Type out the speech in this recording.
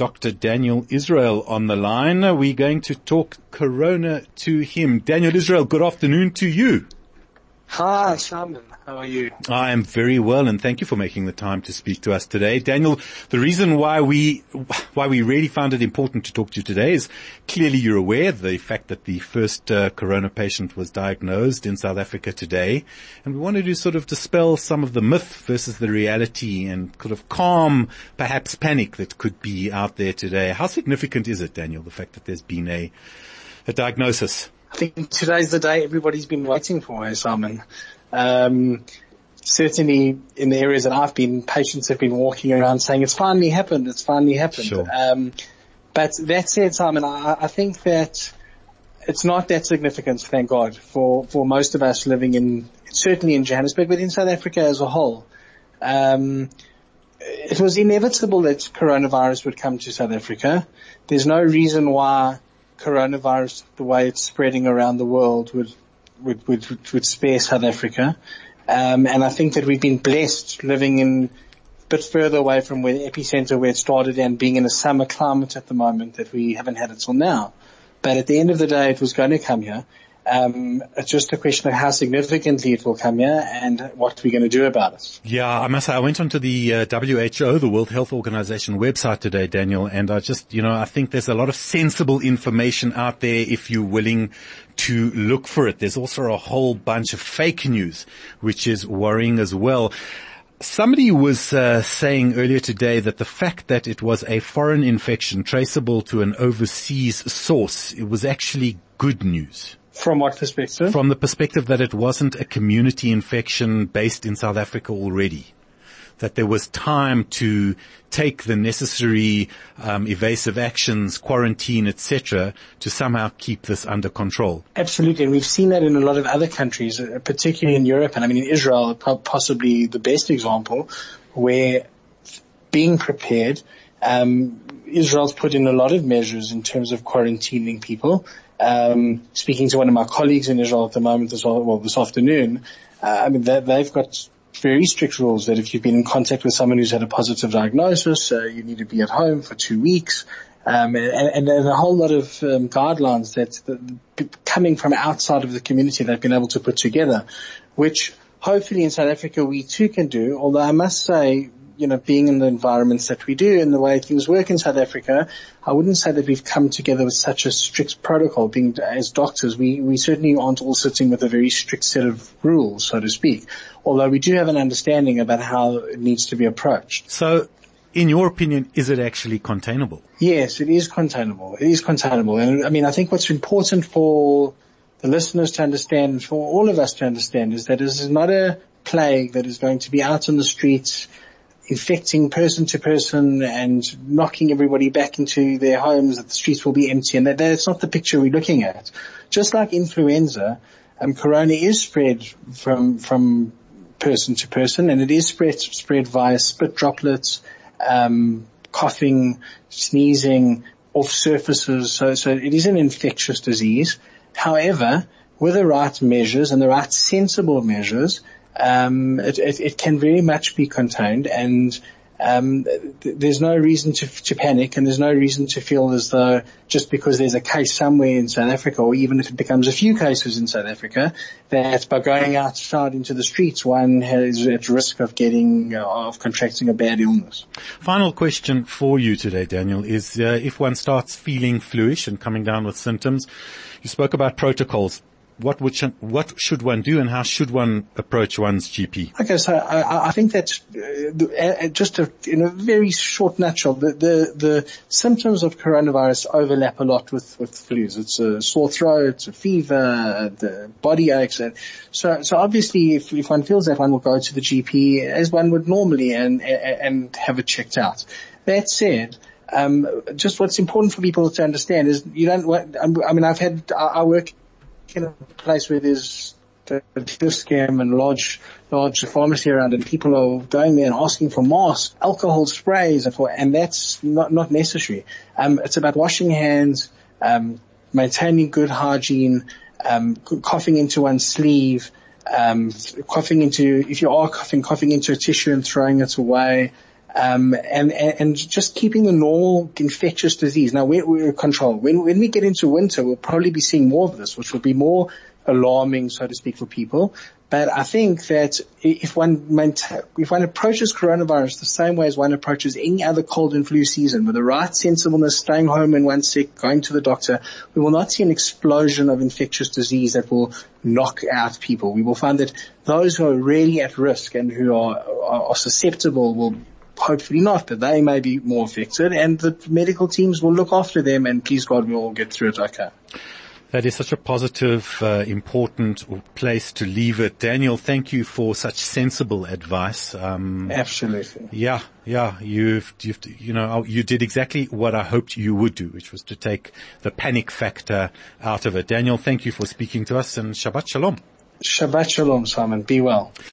Dr. Daniel Israel on the line. We're going to talk corona to him. Daniel Israel, good afternoon to you. Hi, Simon. How are you? I am very well, and thank you for making the time to speak to us today. Daniel, the reason why we really found it important to talk to you today is clearly you're aware of the fact that the first corona patient was diagnosed in South Africa today, and we wanted to sort of dispel some of the myth versus the reality and sort of calm perhaps panic that could be out there today. How significant is it, Daniel, the fact that there's been a diagnosis? I think today's the day everybody's been waiting for, Simon. Certainly in the areas that I've been, patients have been walking around saying it's finally happened. Sure. But that said, Simon, I think that it's not that significant, thank God, for most of us living certainly in Johannesburg, but in South Africa as a whole. It was inevitable that coronavirus would come to South Africa. There's no reason why coronavirus, the way it's spreading around the world, would spare South Africa. And I think that we've been blessed living in a bit further away from where the epicenter where it started and being in a summer climate at the moment that we haven't had it till now. But at the end of the day, it was going to come here. It's just a question of how significantly it will come here and what we're going to do about it. Yeah, I must say, I went onto the WHO, the World Health Organization website today, Daniel, and I think there's a lot of sensible information out there if you're willing to look for it. There's also a whole bunch of fake news, which is worrying as well. Somebody was saying earlier today that the fact that it was a foreign infection traceable to an overseas source, it was actually good news. From what perspective? From the perspective that it wasn't a community infection based in South Africa already. That there was time to take the necessary evasive actions, quarantine, etc., to somehow keep this under control. Absolutely, and we've seen that in a lot of other countries, particularly in Europe, and I mean in Israel, possibly the best example, where being prepared, Israel's put in a lot of measures in terms of quarantining people. Speaking to one of my colleagues in Israel at the moment as well, this afternoon, they've got very strict rules that if you've been in contact with someone who's had a positive diagnosis, you need to be at home for 2 weeks, and a whole lot of guidelines that coming from outside of the community they've been able to put together, which hopefully in South Africa we too can do. Although I must say, being in the environments that we do and the way things work in South Africa, I wouldn't say that we've come together with such a strict protocol. Being as doctors, we certainly aren't all sitting with a very strict set of rules, so to speak. Although we do have an understanding about how it needs to be approached. So, in your opinion, is it actually containable? Yes, it is containable. It is containable. And I think what's important for the listeners to understand, and for all of us to understand, is that this is not a plague that is going to be out on the streets infecting person to person and knocking everybody back into their homes, that the streets will be empty, and that's not the picture we're looking at. Just like influenza, corona is spread from person to person, and it is spread via spit droplets, coughing, sneezing off surfaces, so it is an infectious disease. However, with the right measures and the right sensible measures, it can very much be contained, and there's no reason to panic, and there's no reason to feel as though just because there's a case somewhere in South Africa, or even if it becomes a few cases in South Africa, that by going outside into the streets one is at risk of contracting a bad illness. Final question for you today, Daniel, is if one starts feeling fluish and coming down with symptoms, you spoke about protocols. What should one do, and how should one approach one's GP? Okay, so I think that in a very short nutshell, the symptoms of coronavirus overlap a lot with flus. It's a sore throat, it's a fever, the body aches. So obviously, if one feels that, one will go to the GP as one would normally and have it checked out. That said, just what's important for people to understand is I work in a place where there's a scam and large pharmacy around, and people are going there and asking for masks, alcohol sprays, and that's not necessary. It's about washing hands, maintaining good hygiene, coughing into one's sleeve, if you are coughing into a tissue and throwing it away. and just keeping the normal infectious disease. Now we're controlled. When we get into winter, we'll probably be seeing more of this, which will be more alarming, so to speak, for people. But I think that if one approaches coronavirus the same way as one approaches any other cold and flu season, with the right sensibleness, staying home when one's sick, going to the doctor, we will not see an explosion of infectious disease that will knock out people. We will find that those who are really at risk and who are susceptible will hopefully not, but they may be more affected, and the medical teams will look after them, and please God, we'll all get through it okay. That is such a positive, important place to leave it. Daniel, thank you for such sensible advice. Absolutely. Yeah. You did exactly what I hoped you would do, which was to take the panic factor out of it. Daniel, thank you for speaking to us, and Shabbat Shalom. Shabbat Shalom, Simon. Be well.